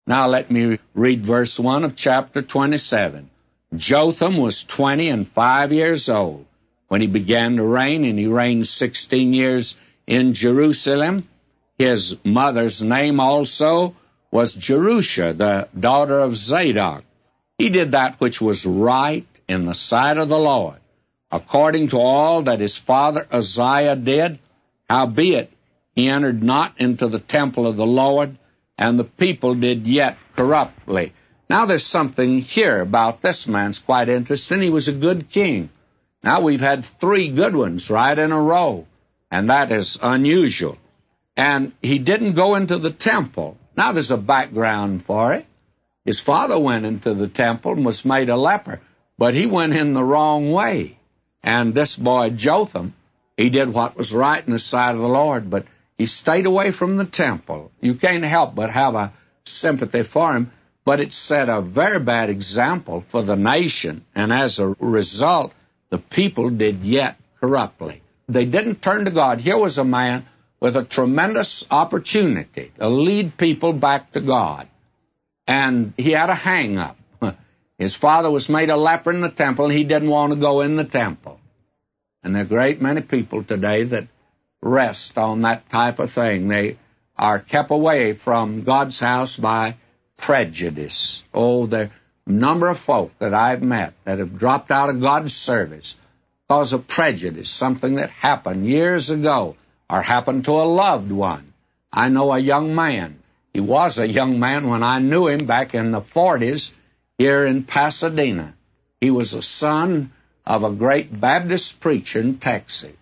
Now let me read verse 1 of chapter 27. Jotham was 25 years old when he began to reign, and he reigned 16 years in Jerusalem. His mother's name also was Jerusha, the daughter of Zadok. He did that which was right in the sight of the Lord, according to all that his father Uzziah did. Howbeit, he entered not into the temple of the Lord, and the people did yet corruptly. Now there's something here about this man that's quite interesting. He was a good king. Now we've had 3 good ones right in a row, and that is unusual. And he didn't go into the temple. Now there's a background for it. His father went into the temple and was made a leper, but he went in the wrong way. And this boy Jotham, he did what was right in the sight of the Lord, but he stayed away from the temple. You can't help but have a sympathy for him, but it set a very bad example for the nation, and as a result, the people did yet corruptly. They didn't turn to God. Here was a man with a tremendous opportunity to lead people back to God, and he had a hang-up. His father was made a leper in the temple, and he didn't want to go in the temple. And there are a great many people today that rest on that type of thing. They are kept away from God's house by prejudice. Oh, the number of folk that I've met that have dropped out of God's service because of prejudice, something that happened years ago or happened to a loved one. I know a young man. He was a young man when I knew him back in the 40s here in Pasadena. He was a son of a great Baptist preacher in Texas.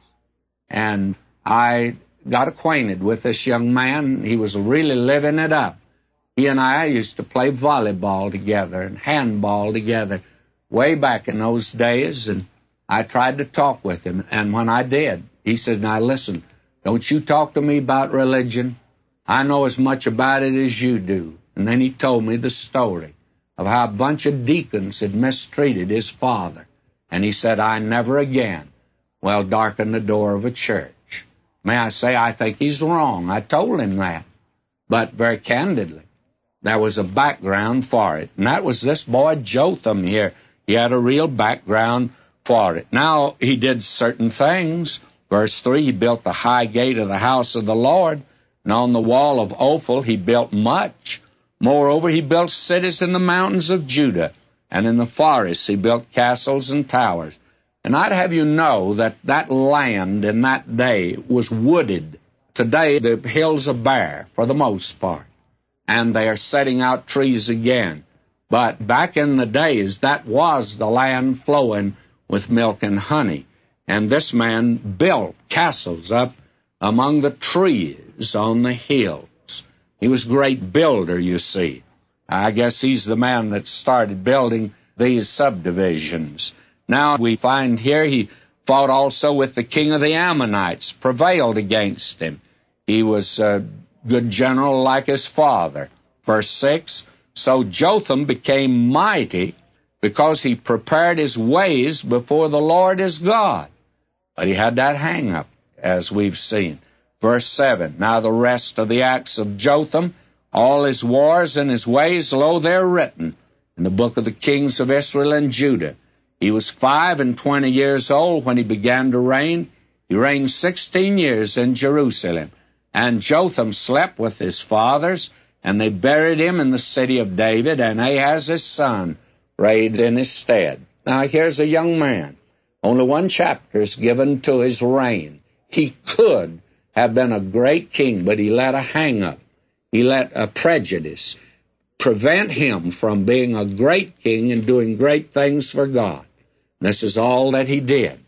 And I got acquainted with this young man. He was really living it up. He and I used to play volleyball together and handball together way back in those days, and I tried to talk with him. And when I did, he said, "Now listen, don't you talk to me about religion. I know as much about it as you do." And then he told me the story of how a bunch of deacons had mistreated his father. And he said, "I never again will darken the door of a church." May I say, I think he's wrong. I told him that. But very candidly, there was a background for it. And that was this boy Jotham here. He had a real background for it. Now, he did certain things. Verse 3, he built the high gate of the house of the Lord, and on the wall of Ophel he built much. Moreover, he built cities in the mountains of Judah, and in the forests he built castles and towers. And I'd have you know that that land in that day was wooded. Today, the hills are bare, for the most part, and they are setting out trees again. But back in the days, that was the land flowing with milk and honey. And this man built castles up among the trees on the hills. He was a great builder, you see. I guess he's the man that started building these subdivisions. Now we find here he fought also with the king of the Ammonites, prevailed against him. He was a good general like his father. Verse 6, so Jotham became mighty because he prepared his ways before the Lord his God. But he had that hang-up, as we've seen. Verse 7, now the rest of the acts of Jotham, all his wars and his ways, lo, they're written in the book of the kings of Israel and Judah. He was 25 years old when he began to reign. He reigned 16 years in Jerusalem. And Jotham slept with his fathers, and they buried him in the city of David, and Ahaz his son reigned in his stead. Now here's a young man. Only one chapter is given to his reign. He could have been a great king, but he let a hang-up. He let a prejudice prevent him from being a great king and doing great things for God. This is all that he did.